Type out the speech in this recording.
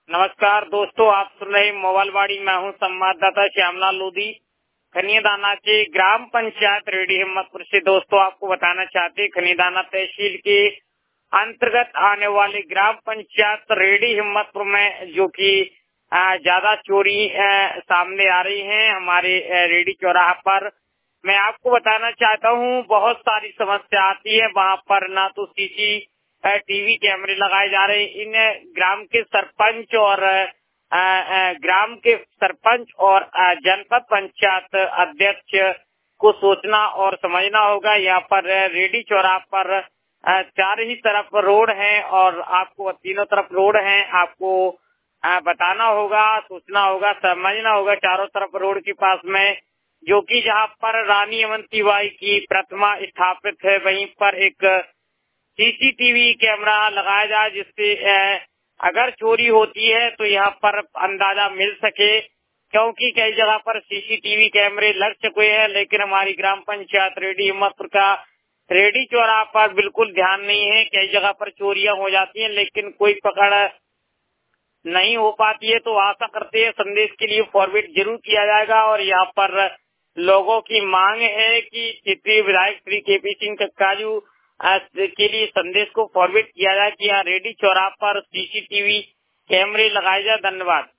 नमस्कार दोस्तों, आप सुन रहे मोबाइलवाड़ी। मैं हूं संवाददाता श्यामलाल लोधी, खनियादाना के ग्राम पंचायत रेडी हिम्मतपुर से। दोस्तों, आपको बताना चाहते खनियादाना तहसील के अंतर्गत आने वाले ग्राम पंचायत रेडी हिम्मतपुर में जो कि ज्यादा चोरी सामने आ रही है हमारे रेडी चौराहा पर। मैं आपको बताना चाहता हूं, बहुत सारी समस्या आती है वहां पर। ना तो टीवी कैमरे लगाए जा रहे। इन ग्राम के सरपंच और जनपद पंचायत अध्यक्ष को सोचना और समझना होगा। यहाँ पर रेडी चौराहा पर चार ही तरफ रोड है और आपको तीनों तरफ रोड है। आपको बताना होगा, सोचना होगा, समझना होगा। चारों तरफ रोड के पास में जो कि जहाँ पर रानी अवंतीबाई की प्रतिमा स्थापित है, वहीं पर एक सीसीटीवी कैमरा लगाया जाए, जिससे अगर चोरी होती है तो यहाँ पर अंदाजा मिल सके। क्योंकि कई जगह पर सीसीटीवी कैमरे लग चुके हैं, लेकिन हमारी ग्राम पंचायत रेडी हिम्मतपुर का रेडी चौराहा पर बिल्कुल ध्यान नहीं है। कई जगह पर चोरियां हो जाती हैं, लेकिन कोई पकड़ नहीं हो पाती है। तो आशा करते हैं संदेश के लिए फॉरवर्ड जरूर किया जाएगा। और यहाँ पर लोगों की मांग है कि क्षेत्रीय विधायक श्री केपी सिंह कक्काजू के लिए संदेश को फॉरवर्ड किया जाए कि यहाँ रेडी चौराहा पर सीसीटीवी कैमरे लगाए जाए। धन्यवाद।